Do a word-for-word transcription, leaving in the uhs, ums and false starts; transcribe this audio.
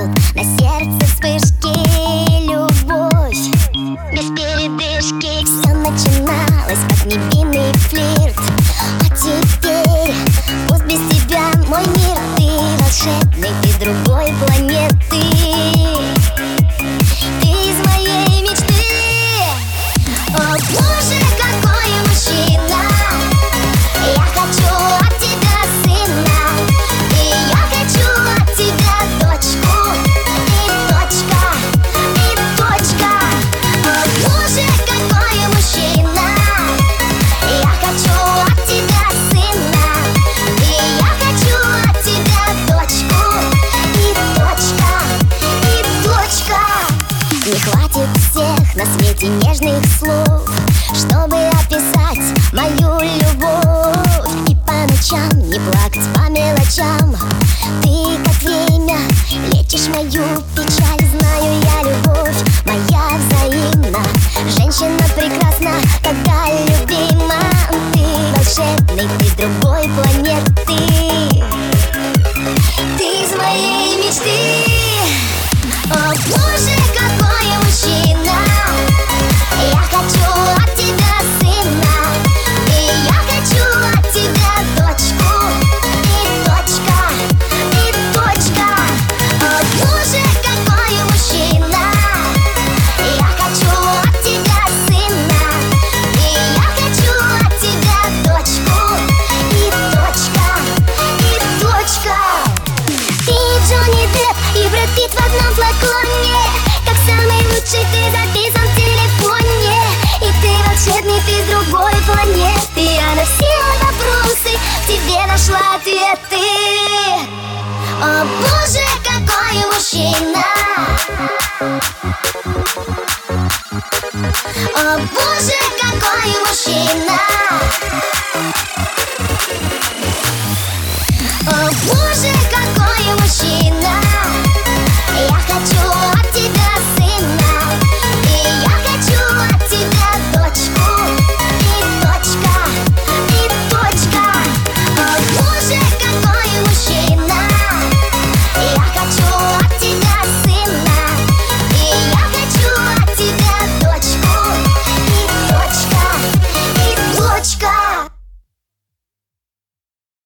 пульт, на сердце вспышки, любовь без передышки. Все начиналось как невинный флирт, а теперь пусть без тебя мой мир. Ты волшебный, ты другой планеты, ты из моей мечты. О боже, какой мужчина! Я хочу от тебя сына, и я хочу от тебя дочку, и точка, и точка. О боже, какой мужчина! Я хочу от тебя сына, и я хочу от тебя дочку, и точка, и точка. Не хватит всех на свете нежных слов, чтобы описать мою любовь. И по ночам не плакать по мелочам. Ты как время лечишь мою печаль. Знаю я, любовь моя взаимна. Женщина прекрасна, когда любима. Ты волшебный, ты с другой планеты, ты из моей мечты. О боже, какой мужчина! Я хочу от тебя сына, и я хочу от тебя дочку, и точка, и точка. О боже, какой мужчина! Я хочу от тебя сына, и я хочу от тебя дочку, и точка, и точка. Ты Джонни Депп и Брэд Питт в одном флаконе, как самый лучший ты записан в телефоне. И ты волшебный, ты с другой планеты. Я на все вопросы в тебе нашла ответы. О боже, какой мужчина! О боже, какой мужчина! О боже,